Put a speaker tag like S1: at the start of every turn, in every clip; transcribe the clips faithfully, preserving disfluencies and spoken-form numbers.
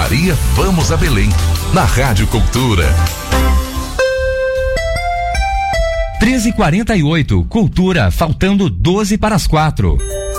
S1: Maria, vamos a Belém, na Rádio Cultura.
S2: treze e quarenta e oito, Cultura, faltando doze para as quatro.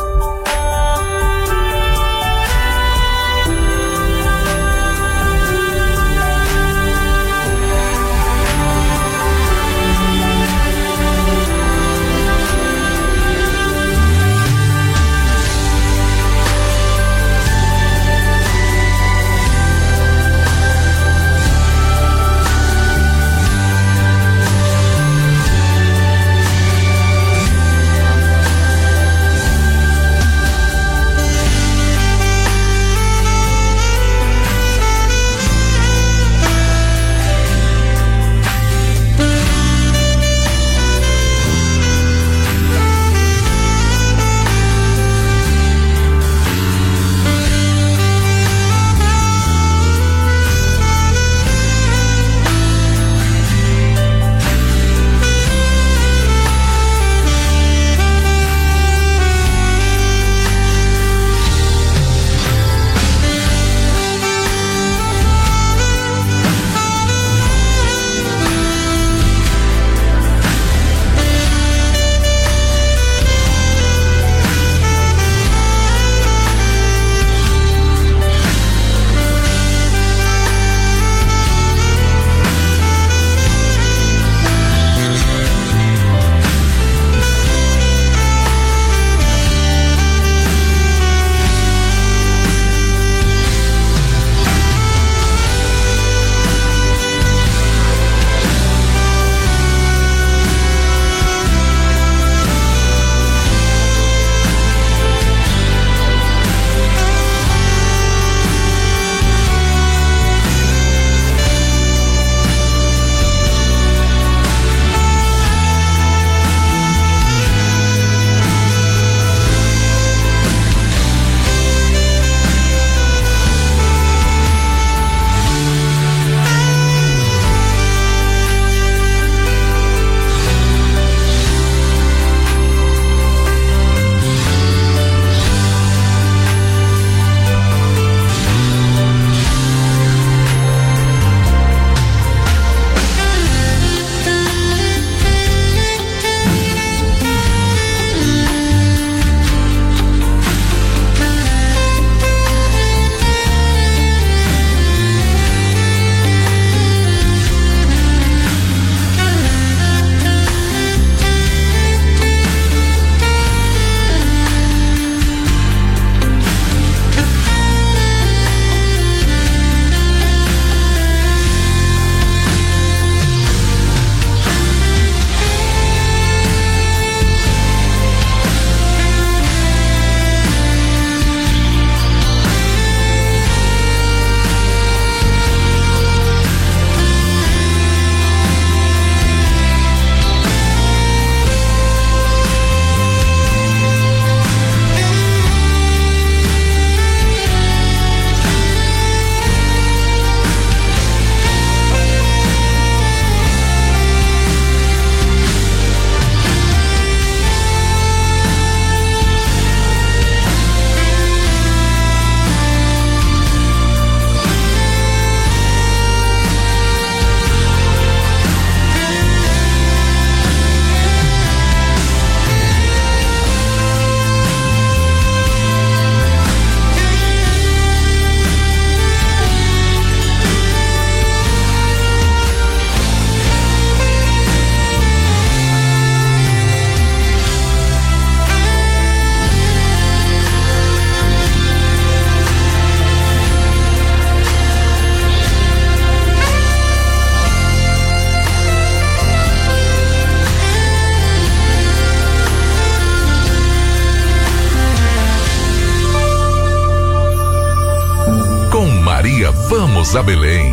S1: Maria, vamos a Belém.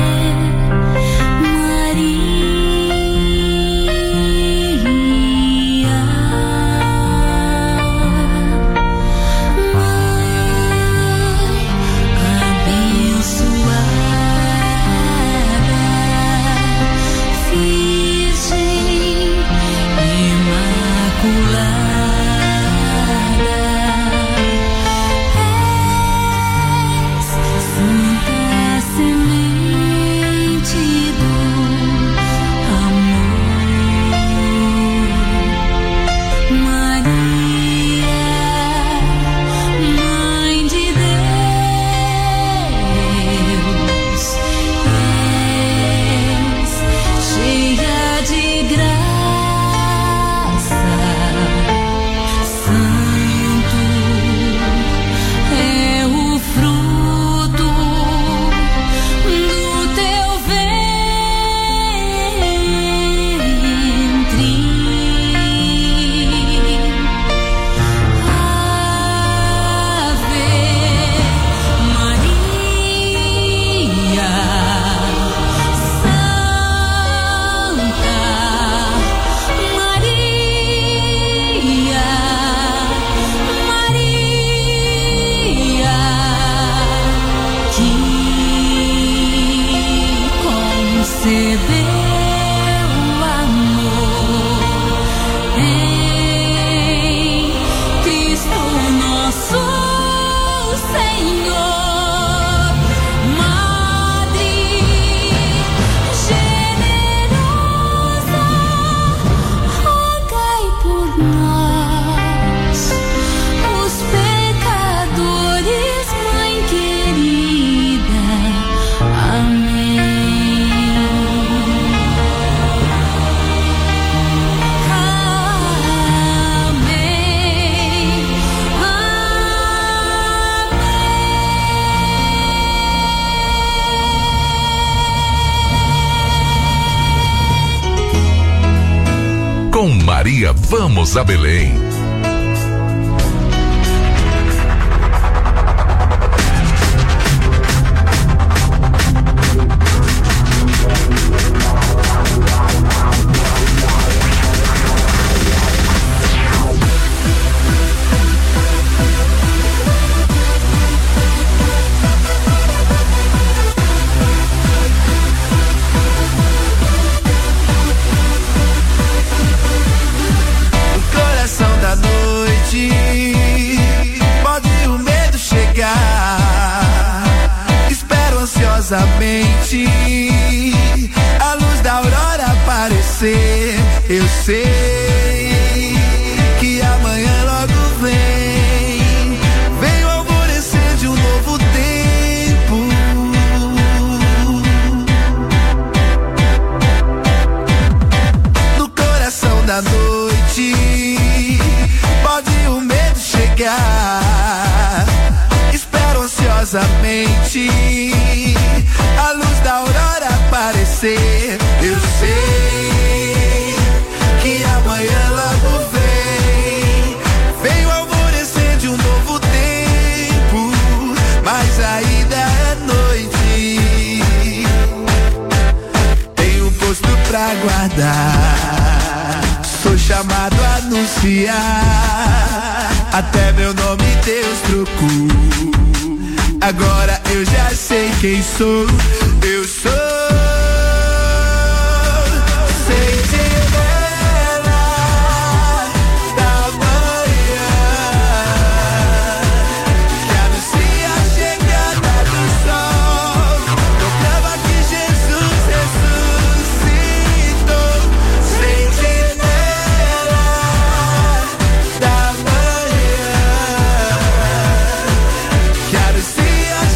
S3: Maria.
S1: Maria, vamos a Belém.
S3: A luz da aurora aparecer, eu sei que amanhã logo vem, vem o alvorecer de um novo tempo. No coração da noite pode o medo chegar, espero ansiosamente a luz da aurora aparecer. Eu sei que amanhã logo vem, vem o alvorecer de um novo tempo, mas ainda é noite. Tenho um posto pra guardar, sou chamado a anunciar, até meu nome Deus trocou. Agora eu já sei quem sou, eu sou sentinela da manhã, que anuncia a chegada do sol, proclama que Jesus ressuscitou. Sentinela da manhã, que anuncia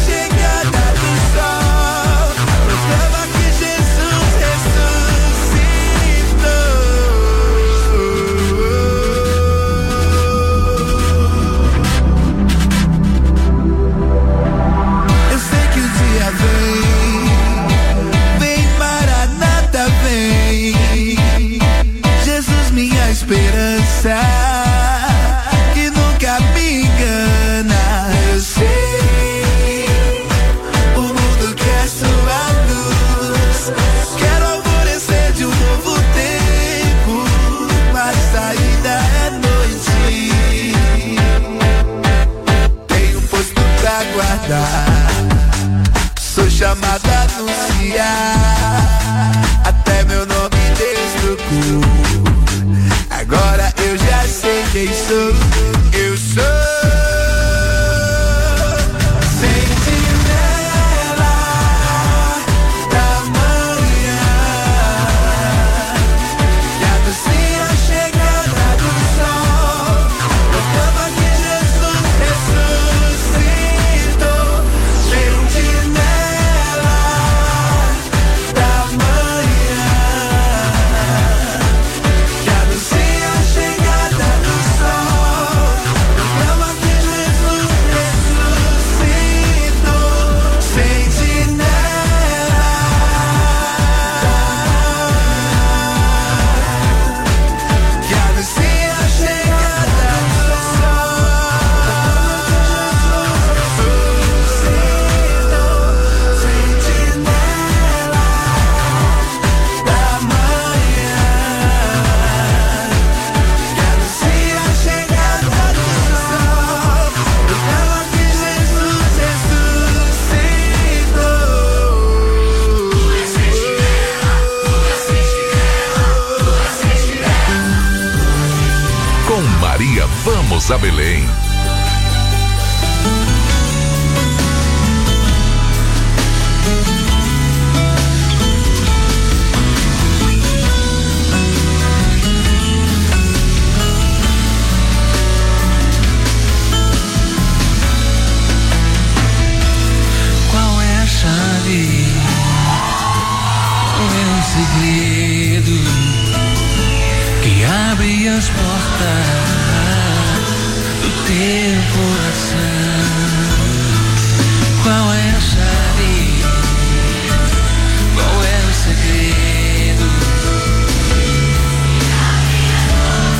S3: esperança que nunca me engana. Eu sei, o mundo quer sua luz, quero alvorecer de um novo tempo, mas ainda é noite. Tenho um posto pra guardar, sou chamado a anunciar, até meu nome Deus trocou. Agora eu já sei quem sou, eu sou sentinela da manhã, que anuncia a chegada do sol, proclama que Jesus ressuscitou. Sentinela da manhã, que anuncia a chegada do sol, proclama que Jesus ressuscitou. Sentinela que anuncia a chegada do sol, sentinela da manhã, que anuncia a chegada do sol, proclama que Jesus ressuscitou.
S1: Com Maria, vamos a Belém.
S3: Qual é a chave? Qual é o segredo que abre as portas do teu coração? Qual é a chave? Qual é o segredo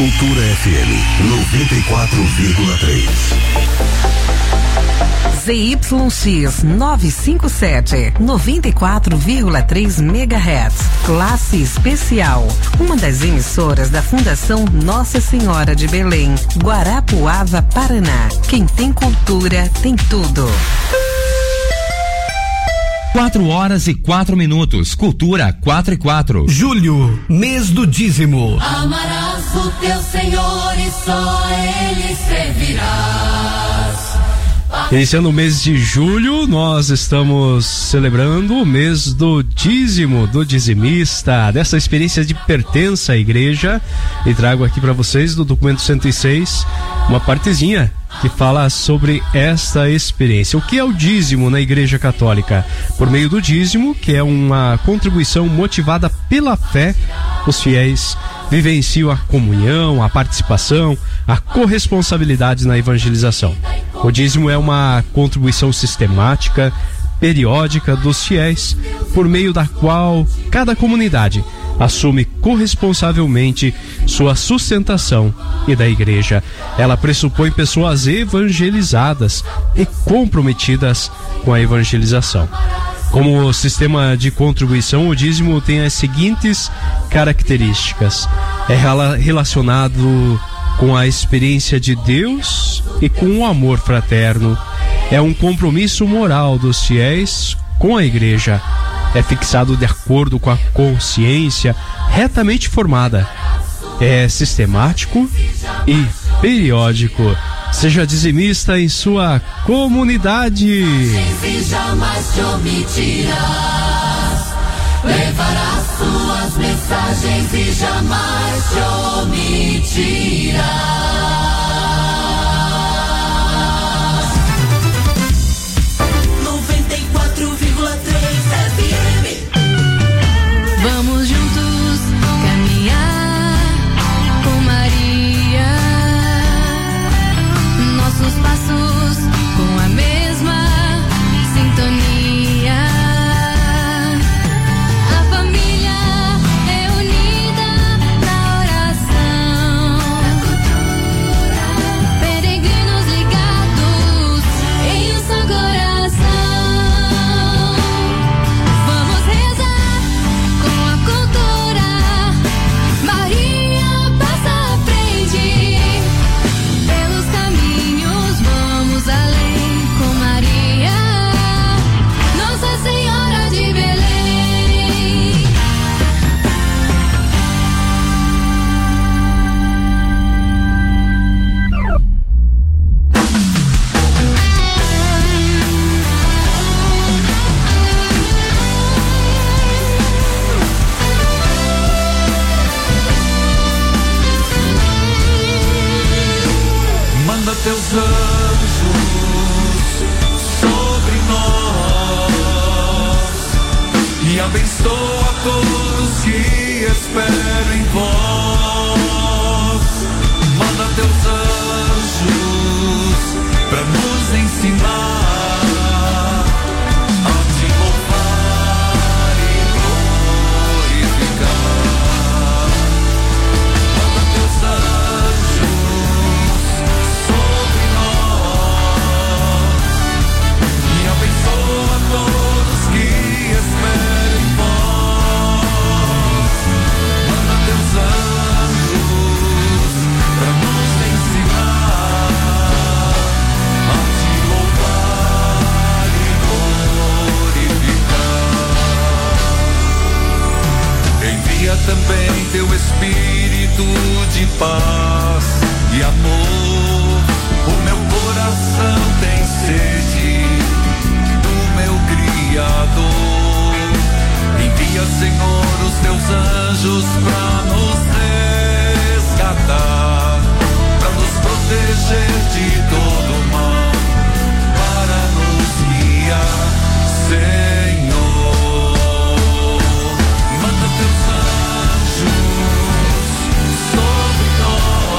S4: Cultura F M noventa e quatro vírgula três.
S5: Z Y X novecentos e cinquenta e sete, noventa e quatro vírgula três megahertz. Classe especial. Uma das emissoras da Fundação Nossa Senhora de Belém, Guarapuava, Paraná. Quem tem cultura tem tudo.
S2: Quatro horas e quatro minutos. Cultura quatro e quatro.
S6: Julho, mês do dízimo.
S7: Amarás o teu Senhor e só Ele servirás.
S8: Iniciando o mês de julho, nós estamos celebrando o mês do dízimo, do dizimista, dessa experiência de pertença à igreja, e trago aqui para vocês do documento cento e seis uma partezinha que fala sobre esta experiência. O que é o dízimo na Igreja Católica? Por meio do dízimo, que é uma contribuição motivada pela fé, os fiéis vivenciam a comunhão, a participação, a corresponsabilidade na evangelização. O dízimo é uma contribuição sistemática, periódica dos fiéis, por meio da qual cada comunidade assume corresponsavelmente sua sustentação, e da igreja ela pressupõe pessoas evangelizadas e comprometidas com a evangelização. Como sistema de contribuição, o dízimo tem as seguintes características: é relacionado com a experiência de Deus e com o amor fraterno, é um compromisso moral dos fiéis com a igreja, é fixado de acordo com a consciência retamente formada, é sistemático e periódico. Seja dizimista em sua comunidade.
S7: E jamais te omitirás. Levarás suas mensagens e jamais te omitirás. noventa e quatro vírgula três F M.
S9: Vamos juntos caminhar com Maria. Nossos passos com a mesma sintonia. A família é unida na oração. Peregrinos ligados em um só coração. Vamos rezar com a cultura. Maria passa à frente. Pelos caminhos vamos além com Maria, Nossa Senhora de Belém.
S3: Manda teus anjos sobre nós e abençoa todos que esperam em vós. Manda teus anjos pra nos ensinar a te louvar e glorificar. Manda teus anjos sobre nós e abençoa todos que esperam em vós. Manda teus anjos pra nos ensinar a te louvar e glorificar. Envia também teu Espírito de paz e amor. O meu coração tem sede do meu Criador. Envia, Senhor, os teus anjos pra nos resgatar, pra nos proteger de todo mal, para nos guiar, Senhor. Manda teus anjos sobre nós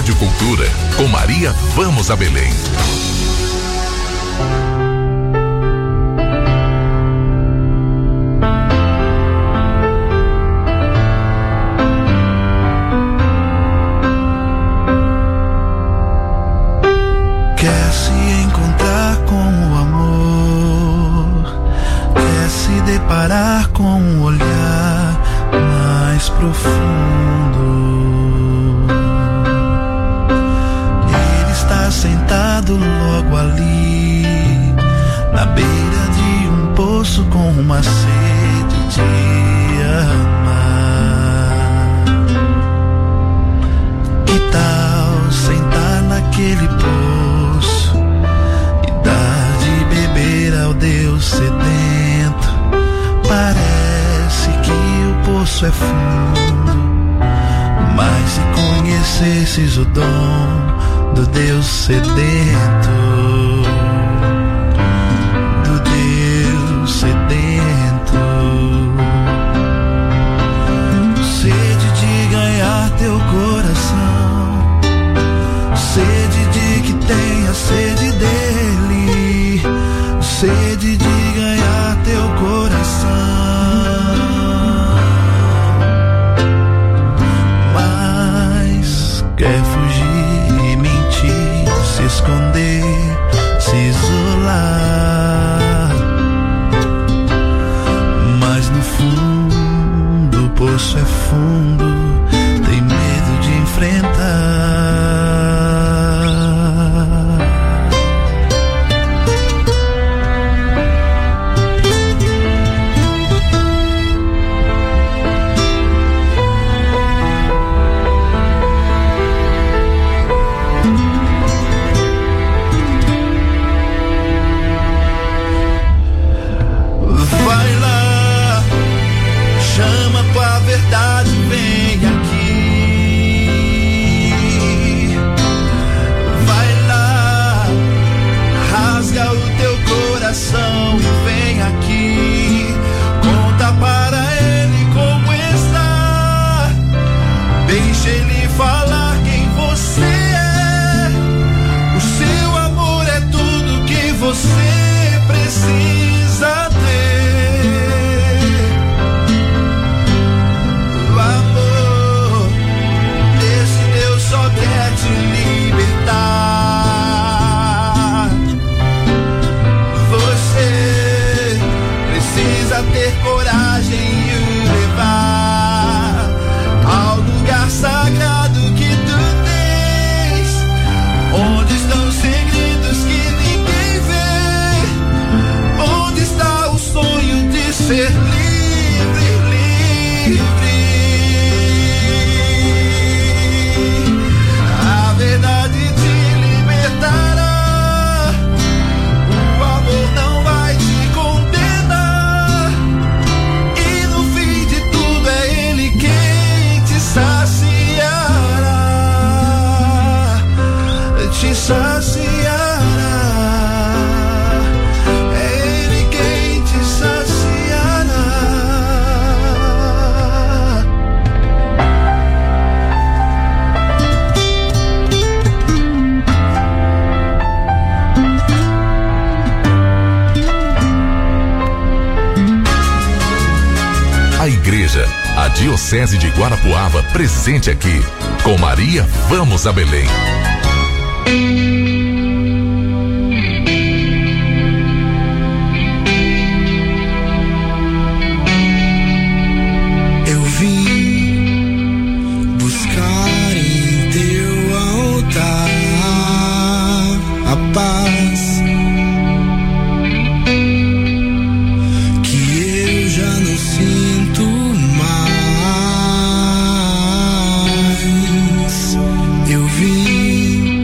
S1: Rádio Cultura. Com Maria, vamos a Belém.
S3: Quer se encontrar com o amor, quer se deparar com um olhar mais profundo. Ele está sentado logo ali, na beira de um poço com uma sede de amar. Que tal sentar naquele poço e dar de beber ao Deus sedento? Parece que o poço é fundo, mas se conhecesses o dom do Deus sedento, do Deus sedento, sede de ganhar teu coração, sede de que tenha sede dele, sede de ganhar teu coração. Mas quer fugir e mentir, se esconder, se isolar. Mas no fundo o poço é fundo, tem medo de enfrentar. Vai lá, chama tua verdade, vem aqui. Vai lá, rasga o teu coração e vem aqui. Conta para ele como está, deixa ele falar quem você é. O seu amor é tudo que você precisa ter. O amor desse Deus só quer te libertar. Você precisa ter coragem e o levar ao lugar sagrado que tu tens, onde estão segredos que ninguém vê, onde está o sonho de ser livre, livre. A verdade te libertará, o amor não vai te condenar, e no fim de tudo é ele quem te saciará, te saciará. É ele quem te saciará.
S1: A igreja, a Diocese de Guarapuava, presente aqui. Com Maria, vamos a Belém.
S3: Eu vim buscar em teu altar a paz que eu já não sinto mais. Eu vim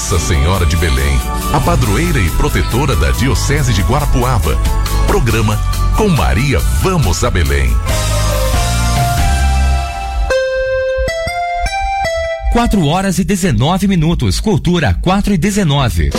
S1: Nossa Senhora de Belém, a padroeira e protetora da Diocese de Guarapuava. Programa Com Maria Vamos a Belém.
S2: quatro horas e dezenove minutos. Cultura quatro e dezenove.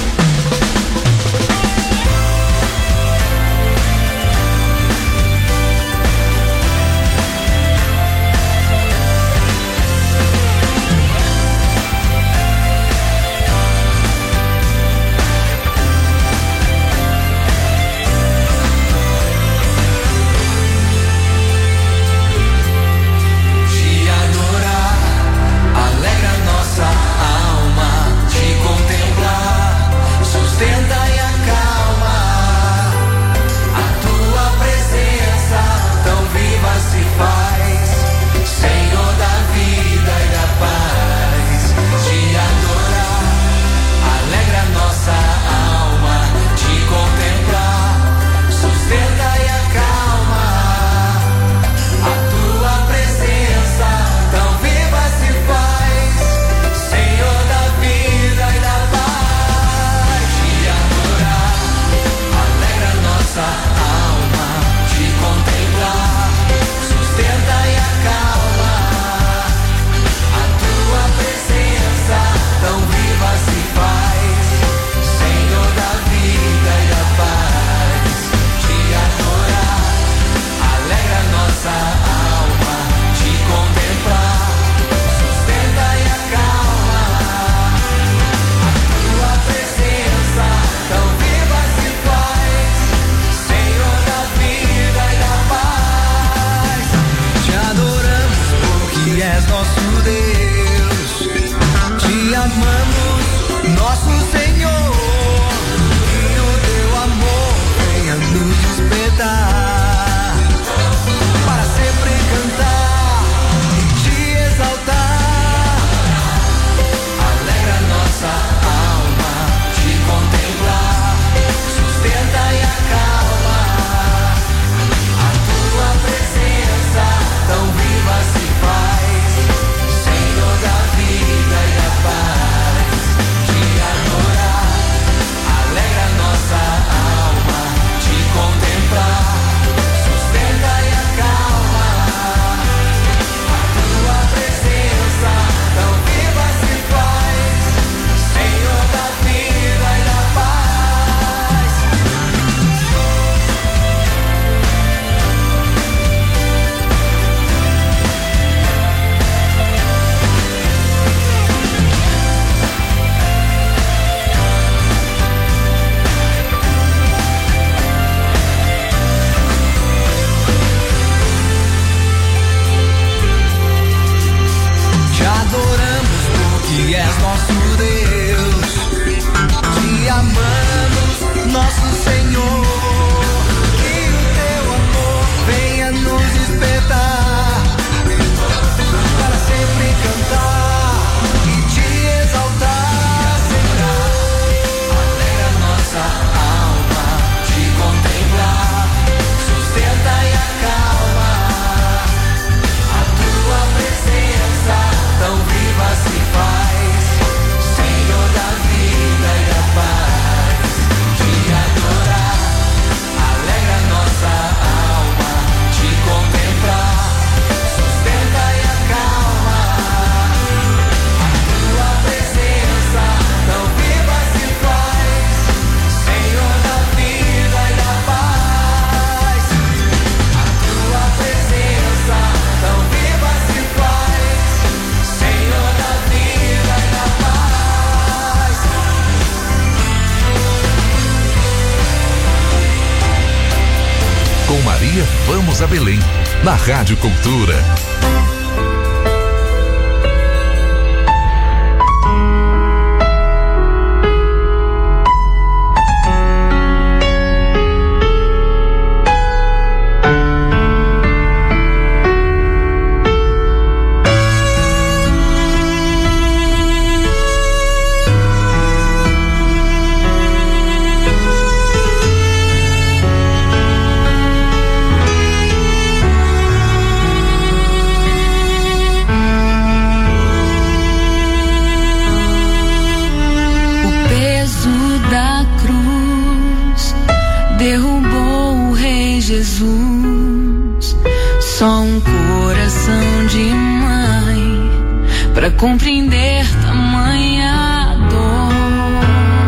S1: Vamos a Belém, na Rádio Cultura.
S9: Jesus. Só um coração de mãe pra compreender tamanha dor.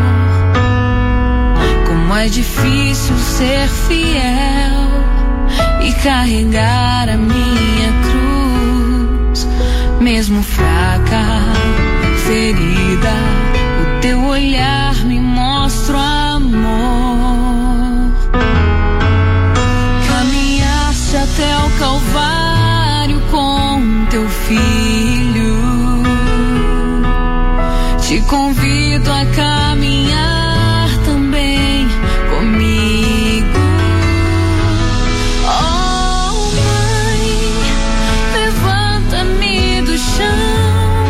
S9: Como é difícil ser fiel e carregar a minha cruz, mesmo fraca, ferida, o teu olhar me mostra o amor. Caminhaste até o Calvário com teu filho, te convido a caminhar também comigo. Oh, Mãe, levanta-me do chão,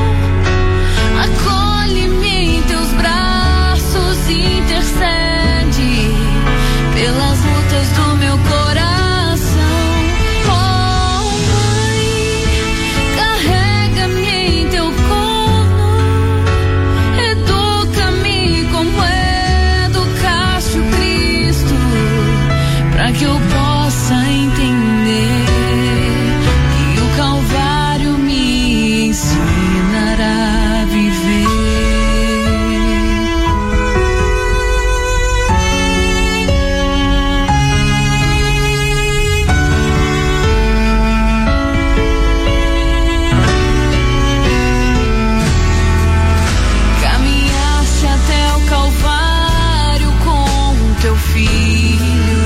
S9: acolhe-me em teus braços, intercede pelas lutas do meu coração. Oh, Mãe, carrega-me em teu colo, educa-me como educaste o Cristo, pra que eu possa entender que o Calvário me ensinará a viver. Caminhaste até o Calvário com teu filho,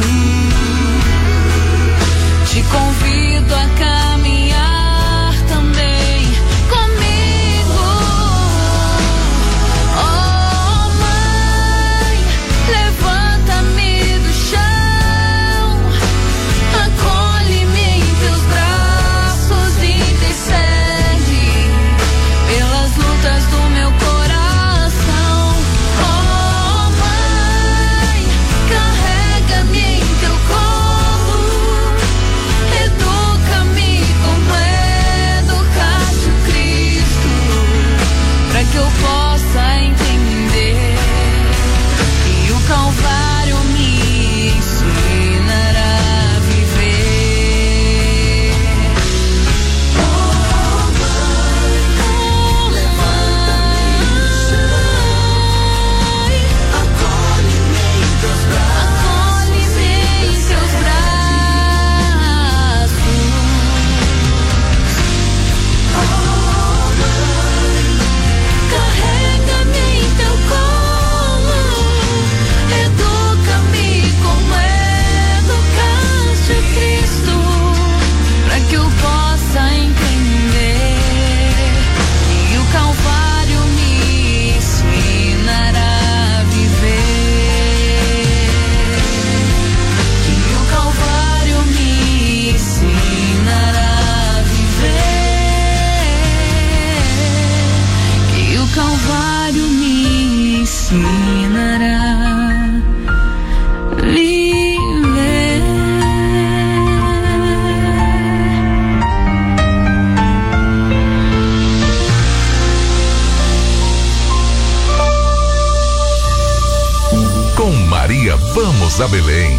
S9: te convido a caminhar também comigo. Oh, Mãe, levanta-me do chão, acolhe-me em teus braços, intercede pelas lutas do meu coração. Oh, Mãe, carrega-me em teu colo, educa-me como educaste o Cristo, pra que eu possa entender que o Calvário me ensinará a viver. Oh, Mãe, acolhe-me em teus braços, carrega-me em teu colo, educa-me como educaste o Cristo, pra que eu possa entender que o Calvário me ensinará a viver. Que o Calvário me ensinará a viver. Que o Calvário me ensinará a viver.
S1: Com Maria, vamos a Belém.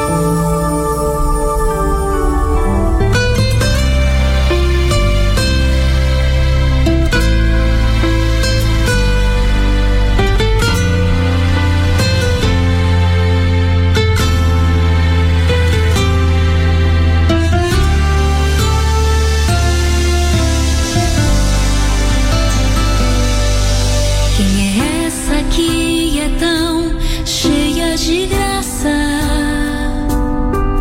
S9: Quem é essa que é tão cheia de graça?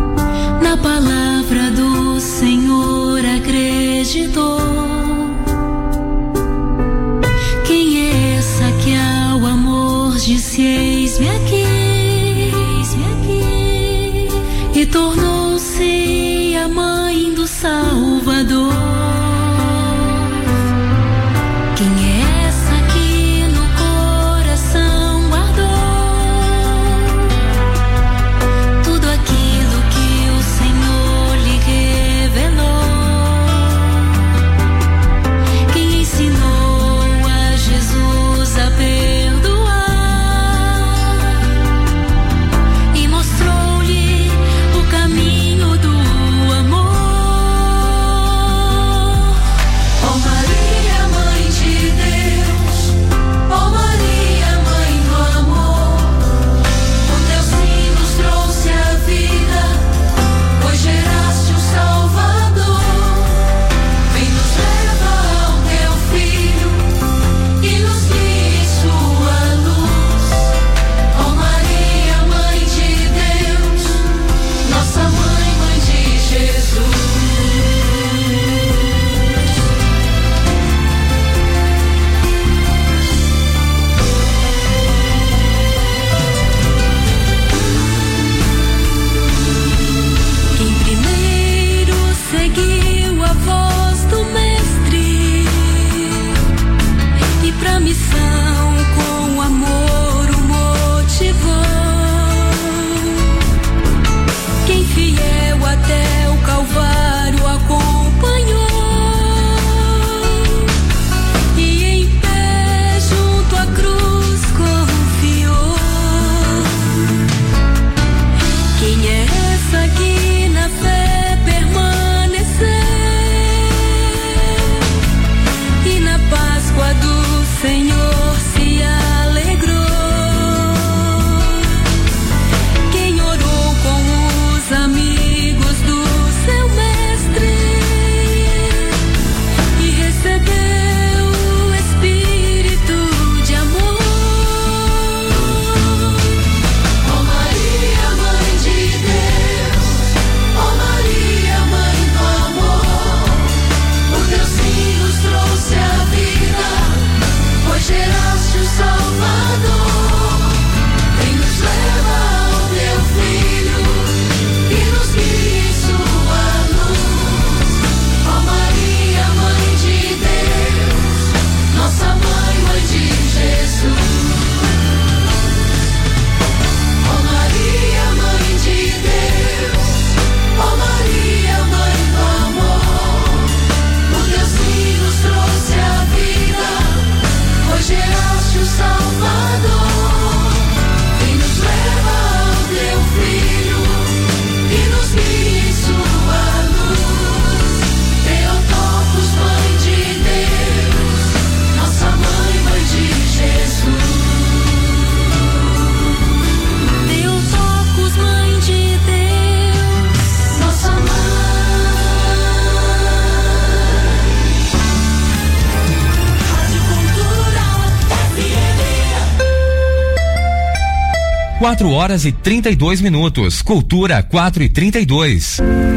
S2: quatro horas e trinta e dois minutos. Cultura quatro e trinta e dois.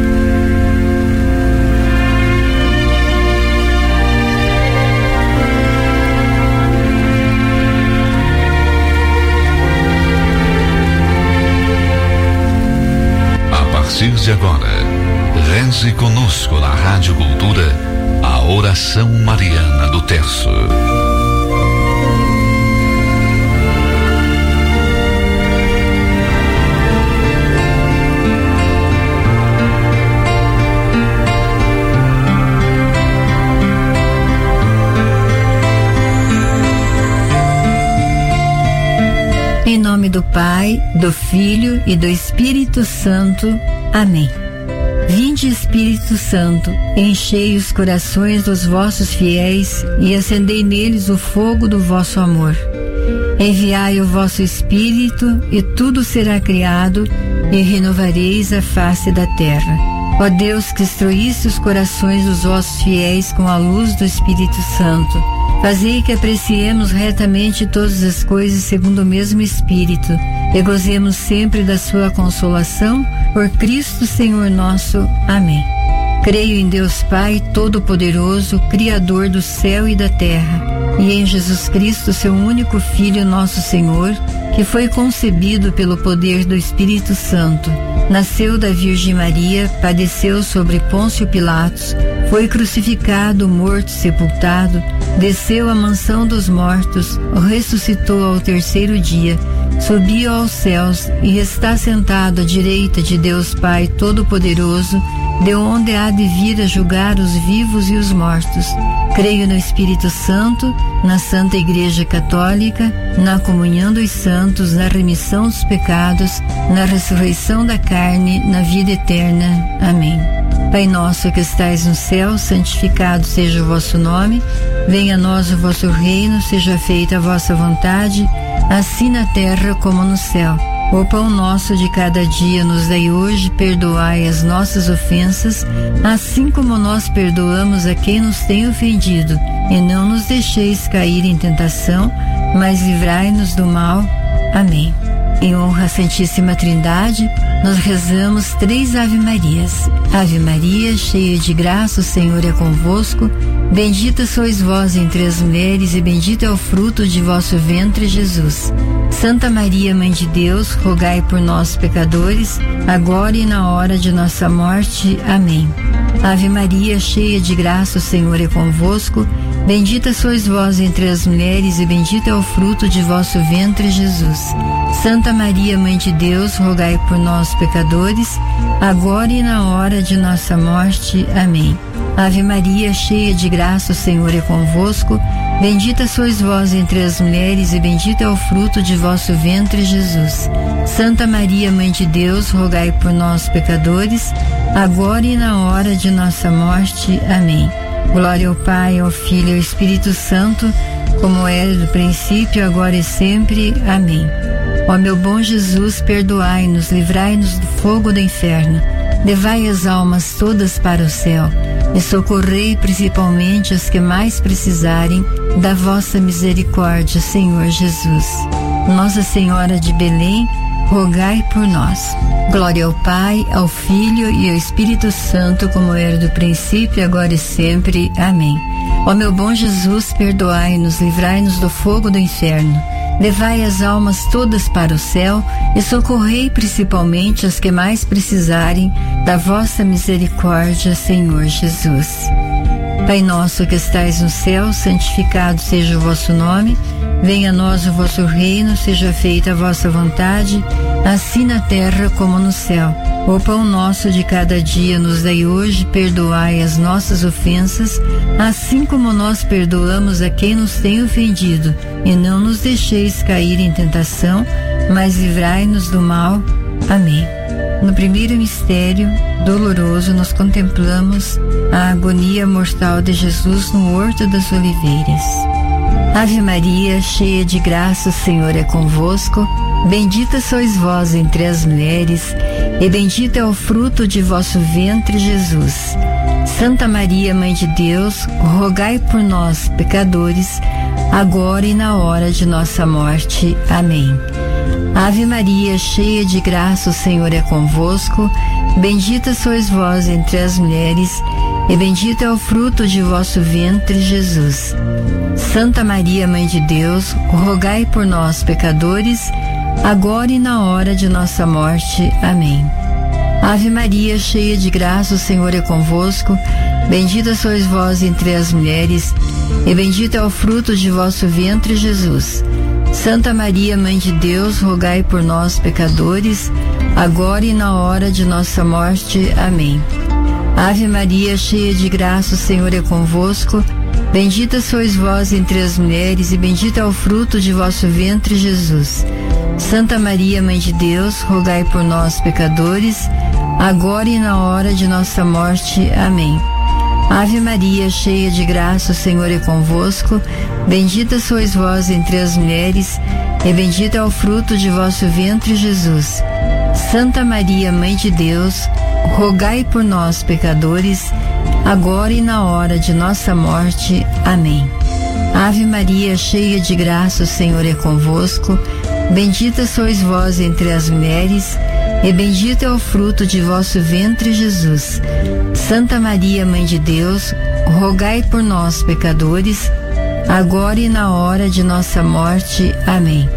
S1: A partir de agora, reze conosco na Rádio Cultura a oração mariana do terço.
S10: Em nome do Pai, do Filho e do Espírito Santo. Amém. Vinde, Espírito Santo, enchei os corações dos vossos fiéis e acendei neles o fogo do vosso amor. Enviai o vosso Espírito e tudo será criado e renovareis a face da terra. Ó Deus, que instruísse os corações dos vossos fiéis com a luz do Espírito Santo, fazei que apreciemos retamente todas as coisas segundo o mesmo Espírito e gozemos sempre da sua consolação, por Cristo Senhor nosso. Amém. Creio em Deus Pai Todo-Poderoso, Criador do céu e da terra, e em Jesus Cristo, seu único Filho, nosso Senhor, que foi concebido pelo poder do Espírito Santo. Nasceu da Virgem Maria, padeceu sobre Pôncio Pilatos, foi crucificado, morto, sepultado, desceu à mansão dos mortos, ressuscitou ao terceiro dia, subiu aos céus e está sentado à direita de Deus Pai Todo-Poderoso, de onde há de vir a julgar os vivos e os mortos. Creio no Espírito Santo, na Santa Igreja Católica, na comunhão dos santos, na remissão dos pecados, na ressurreição da carne, na vida eterna. Amém. Pai nosso que estais no céu, santificado seja o vosso nome. Venha a nós o vosso reino, seja feita a vossa vontade, assim na terra como no céu. O pão nosso de cada dia nos dai hoje, perdoai as nossas ofensas, assim como nós perdoamos a quem nos tem ofendido, e não nos deixeis cair em tentação, mas livrai-nos do mal. Amém. Em honra à Santíssima Trindade, nós rezamos três Ave Marias. Ave Maria, cheia de graça, o Senhor é convosco. Bendita sois vós entre as mulheres, e bendito é o fruto de vosso ventre, Jesus. Santa Maria, Mãe de Deus, rogai por nós, pecadores, agora e na hora de nossa morte. Amém. Ave Maria, cheia de graça, o Senhor é convosco. Bendita sois vós entre as mulheres, e bendito é o fruto de vosso ventre, Jesus. Santa Maria, Mãe de Deus, rogai por nós, pecadores, agora e na hora de nossa morte. Amém. Ave Maria, cheia de graça, o Senhor é convosco. Bendita sois vós entre as mulheres, e bendito é o fruto de vosso ventre, Jesus. Santa Maria, Mãe de Deus, rogai por nós, pecadores, agora e na hora de nossa morte. Amém. Glória ao Pai, ao Filho e ao Espírito Santo, como era do princípio, agora e sempre. Amém. Ó meu bom Jesus, perdoai-nos, livrai-nos do fogo do inferno, levai as almas todas para o céu e socorrei principalmente as que mais precisarem da vossa misericórdia, Senhor Jesus. Nossa Senhora de Belém, rogai por nós. Glória ao Pai, ao Filho e ao Espírito Santo, como era do princípio, agora e sempre. Amém. Ó meu bom Jesus, perdoai-nos, livrai-nos do fogo do inferno, levai as almas todas para o céu e socorrei principalmente as que mais precisarem da vossa misericórdia, Senhor Jesus. Pai nosso que estais no céu, santificado seja o vosso nome. Venha a nós o vosso reino, seja feita a vossa vontade, assim na terra como no céu. O pão nosso de cada dia nos dai hoje, perdoai as nossas ofensas, assim como nós perdoamos a quem nos tem ofendido, e não nos deixeis cair em tentação, mas livrai-nos do mal. Amém. No primeiro mistério doloroso, nós contemplamos a agonia mortal de Jesus no Horto das Oliveiras. Ave Maria, cheia de graça, o Senhor é convosco. Bendita sois vós entre as mulheres, e bendito é o fruto de vosso ventre, Jesus. Santa Maria, Mãe de Deus, rogai por nós, pecadores, agora e na hora de nossa morte. Amém. Ave Maria, cheia de graça, o Senhor é convosco. Bendita sois vós entre as mulheres, e bendito é o fruto de vosso ventre, Jesus. Santa Maria, Mãe de Deus, rogai por nós, pecadores, agora e na hora de nossa morte. Amém. Ave Maria, cheia de graça, o Senhor é convosco. Bendita sois vós entre as mulheres, e bendito é o fruto de vosso ventre, Jesus. Santa Maria, Mãe de Deus, rogai por nós, pecadores, agora e na hora de nossa morte. Amém. Ave Maria, cheia de graça, o Senhor é convosco. Bendita sois vós entre as mulheres, e bendito é o fruto de vosso ventre, Jesus. Santa Maria, Mãe de Deus, rogai por nós, pecadores, agora e na hora de nossa morte. Amém. Ave Maria, cheia de graça, o Senhor é convosco. Bendita sois vós entre as mulheres, e bendito é o fruto de vosso ventre, Jesus. Santa Maria, Mãe de Deus, rogai por nós, pecadores, agora e na hora de nossa morte. Amém. Ave Maria, cheia de graça, o Senhor é convosco. Bendita sois vós entre as mulheres, e bendito é o fruto de vosso ventre, Jesus. Santa Maria, Mãe de Deus, rogai por nós, pecadores, agora e na hora de nossa morte. Amém.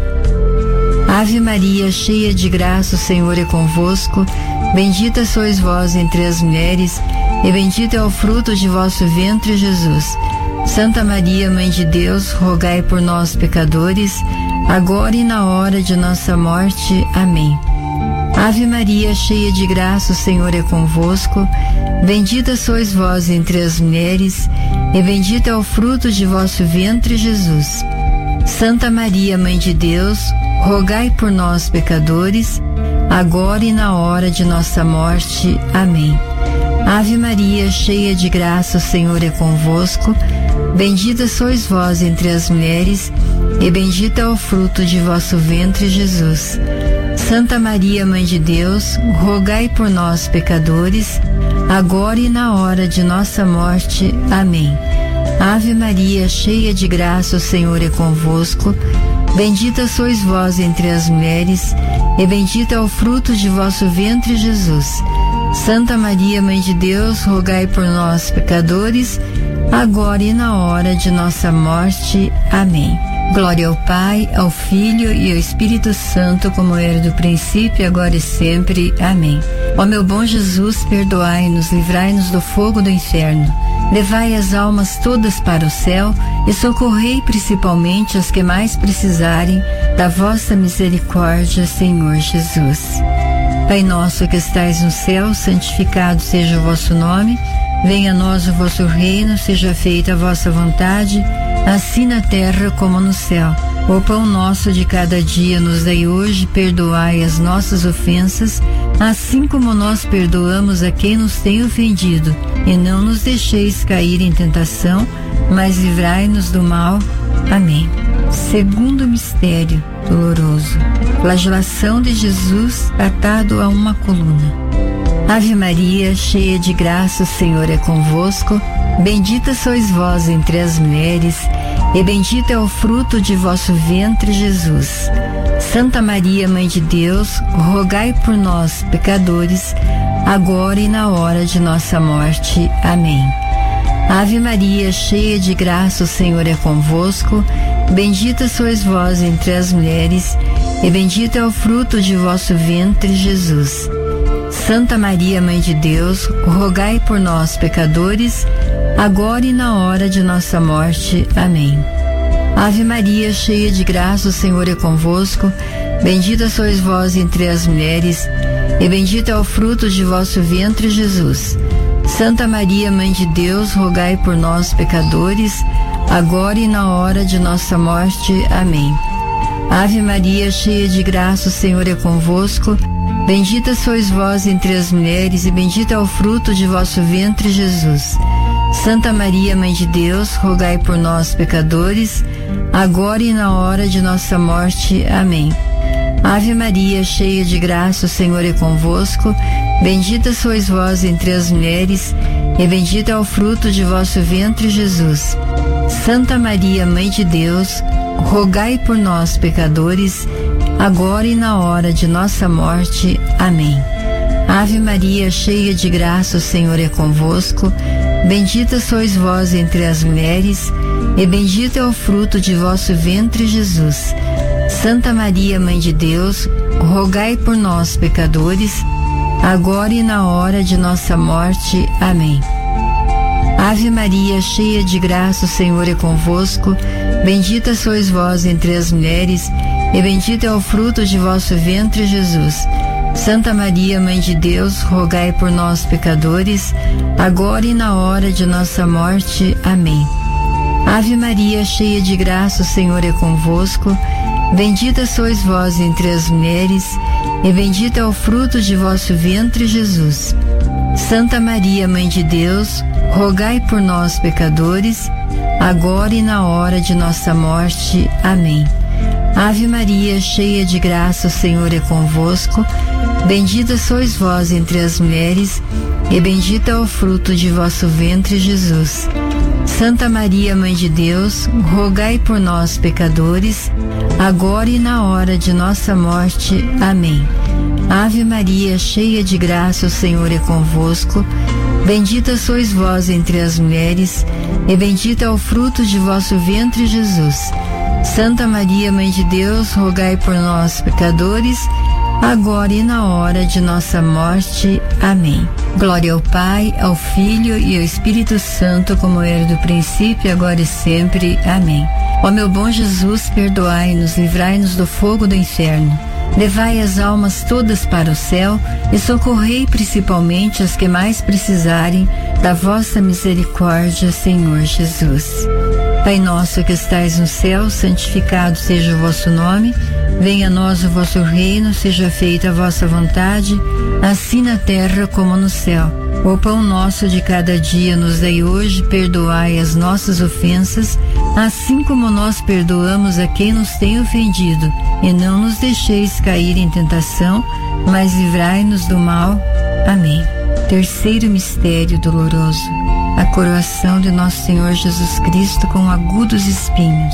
S10: Ave Maria, cheia de graça, o Senhor é convosco. Bendita sois vós entre as mulheres, e bendito é o fruto de vosso ventre, Jesus. Santa Maria, Mãe de Deus, rogai por nós, pecadores, agora e na hora de nossa morte. Amém. Ave Maria, cheia de graça, o Senhor é convosco. Bendita sois vós entre as mulheres, e bendito é o fruto de vosso ventre, Jesus. Santa Maria, Mãe de Deus, rogai por nós, pecadores, agora e na hora de nossa morte. Amém. Ave Maria, cheia de graça, o Senhor é convosco. Bendita sois vós entre as mulheres, e bendito é o fruto de vosso ventre, Jesus. Santa Maria, Mãe de Deus, rogai por nós, pecadores, agora e na hora de nossa morte. Amém. Ave Maria, cheia de graça, o Senhor é convosco. Bendita sois vós entre as mulheres, e bendito é o fruto de vosso ventre, Jesus. Santa Maria, Mãe de Deus, rogai por nós, pecadores, agora e na hora de nossa morte. Amém. Glória ao Pai, ao Filho e ao Espírito Santo, como era do princípio, agora e sempre. Amém. Ó meu bom Jesus, perdoai-nos, livrai-nos do fogo do inferno, levai as almas todas para o céu e socorrei principalmente as que mais precisarem da vossa misericórdia, Senhor Jesus. Pai nosso que estais no céu, santificado seja o vosso nome. Venha a nós o vosso reino, seja feita a vossa vontade, assim na terra como no céu. O pão nosso de cada dia nos dai hoje, perdoai as nossas ofensas, assim como nós perdoamos a quem nos tem ofendido. E não nos deixeis cair em tentação, mas livrai-nos do mal. Amém. Segundo mistério doloroso, flagelação de Jesus atado a uma coluna. Ave Maria, cheia de graça, o Senhor é convosco. Bendita sois vós entre as mulheres, e bendito é o fruto de vosso ventre, Jesus. Santa Maria, Mãe de Deus, rogai por nós, pecadores, agora e na hora de nossa morte. Amém. Ave Maria, cheia de graça, o Senhor é convosco. Bendita sois vós entre as mulheres, e bendito é o fruto de vosso ventre, Jesus. Santa Maria, Mãe de Deus, rogai por nós, pecadores, agora e na hora de nossa morte. Amém. Ave Maria, cheia de graça, o Senhor é convosco. Bendita sois vós entre as mulheres, e bendito é o fruto de vosso ventre, Jesus. Santa Maria, Mãe de Deus, rogai por nós, pecadores, agora e na hora de nossa morte. Amém. Ave Maria, cheia de graça, o Senhor é convosco. Bendita sois vós entre as mulheres, e bendito é o fruto de vosso ventre, Jesus. Santa Maria, Mãe de Deus, rogai por nós, pecadores, agora e na hora de nossa morte. Amém. Ave Maria, cheia de graça, o Senhor é convosco. Bendita sois vós entre as mulheres, e bendito é o fruto de vosso ventre, Jesus. Santa Maria, Mãe de Deus, rogai por nós, pecadores, agora e na hora de nossa morte. Amém. Ave Maria, cheia de graça, o Senhor é convosco. Bendita sois vós entre as mulheres, e bendito é o fruto de vosso ventre, Jesus. Santa Maria, Mãe de Deus, rogai por nós, pecadores, agora e na hora de nossa morte. Amém. Ave Maria, cheia de graça, o Senhor é convosco. Bendita sois vós entre as mulheres, e bendito é o fruto de vosso ventre, Jesus. Santa Maria, Mãe de Deus, rogai por nós, pecadores, agora e na hora de nossa morte. Amém. Ave Maria, cheia de graça, o Senhor é convosco. Bendita sois vós entre as mulheres, e bendito é o fruto de vosso ventre, Jesus. Santa Maria, Mãe de Deus, rogai por nós, pecadores, agora e na hora de nossa morte. Amém. Ave Maria, cheia de graça, o Senhor é convosco. Bendita sois vós entre as mulheres, e bendito é o fruto de vosso ventre, Jesus. Santa Maria, Mãe de Deus, rogai por nós, pecadores, agora e na hora de nossa morte. Amém. Ave Maria, cheia de graça, o Senhor é convosco. Bendita sois vós entre as mulheres, e bendito é o fruto de vosso ventre, Jesus. Santa Maria, Mãe de Deus, rogai por nós, pecadores, agora e na hora de nossa morte. Amém. Glória ao Pai, ao Filho e ao Espírito Santo, como era do princípio, agora e sempre. Amém. Ó meu bom Jesus, perdoai-nos, livrai-nos do fogo do inferno. Levai as almas todas para o céu e socorrei principalmente as que mais precisarem da vossa misericórdia, Senhor Jesus. Pai nosso que estais no céu, santificado seja o vosso nome. Venha a nós o vosso reino, seja feita a vossa vontade, assim na terra como no céu. O pão nosso de cada dia nos dai hoje, perdoai as nossas ofensas, assim como nós perdoamos a quem nos tem ofendido. E não nos deixeis cair em tentação, mas livrai-nos do mal. Amém. Terceiro mistério doloroso: a coroação de nosso Senhor Jesus Cristo com agudos espinhos.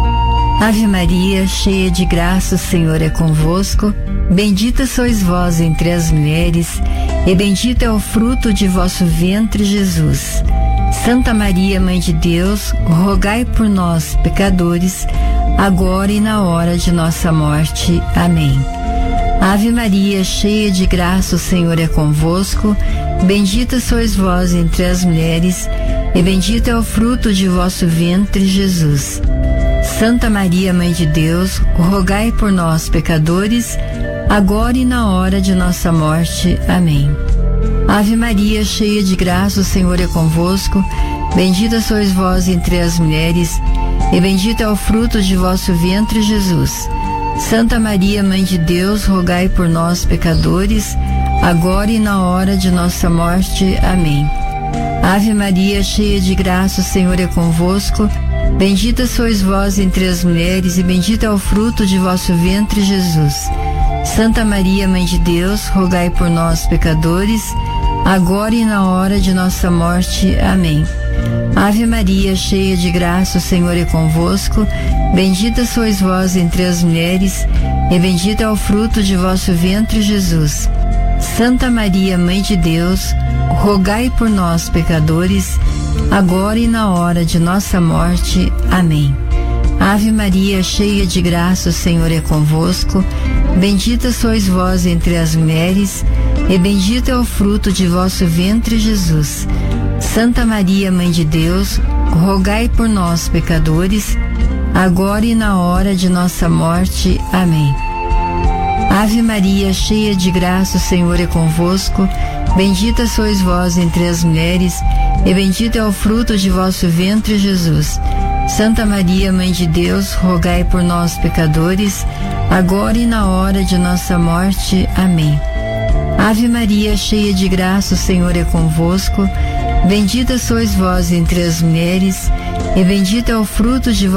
S10: Ave Maria, cheia de graça, o Senhor é convosco. Bendita sois vós entre as mulheres, e bendito é o fruto de vosso ventre, Jesus. Santa Maria, Mãe de Deus, rogai por nós, pecadores, agora e na hora de nossa morte. Amém. Ave Maria, cheia de graça, o Senhor é convosco. Bendita sois vós entre as mulheres, e bendito é o fruto de vosso ventre, Jesus. Santa Maria, Mãe de Deus, rogai por nós, pecadores, agora e na hora de nossa morte. Amém. Ave Maria, cheia de graça, o Senhor é convosco. Bendita sois vós entre as mulheres, e bendito é o fruto de vosso ventre, Jesus. Santa Maria, Mãe de Deus, rogai por nós, pecadores, agora e na hora de nossa morte. Amém. Ave Maria, cheia de graça, o Senhor é convosco. Bendita sois vós entre as mulheres, e bendito é o fruto de vosso ventre, Jesus. Santa Maria, Mãe de Deus, rogai por nós, pecadores, agora e na hora de nossa morte. Amém. Ave Maria, cheia de graça, o Senhor é convosco. Bendita sois vós entre as mulheres, e bendito é o fruto de vosso ventre, Jesus. Santa Maria, Mãe de Deus, rogai por nós, pecadores, agora e na hora de nossa morte. Amém. Ave Maria, cheia de graça, o Senhor é convosco. Bendita sois vós entre as mulheres, e bendito é o fruto de vosso ventre, Jesus. Santa Maria, Mãe de Deus, rogai por nós, pecadores, agora e na hora de nossa morte. Amém. Ave Maria, cheia de graça, o Senhor é convosco. Bendita sois vós entre as mulheres, e bendito é o fruto de vosso ventre, Jesus. Santa Maria, Mãe de Deus, rogai por nós, pecadores, agora e na hora de nossa morte. Amém. Ave Maria, cheia de graça, o Senhor é convosco. Bendita sois vós entre as mulheres, e bendito é o fruto de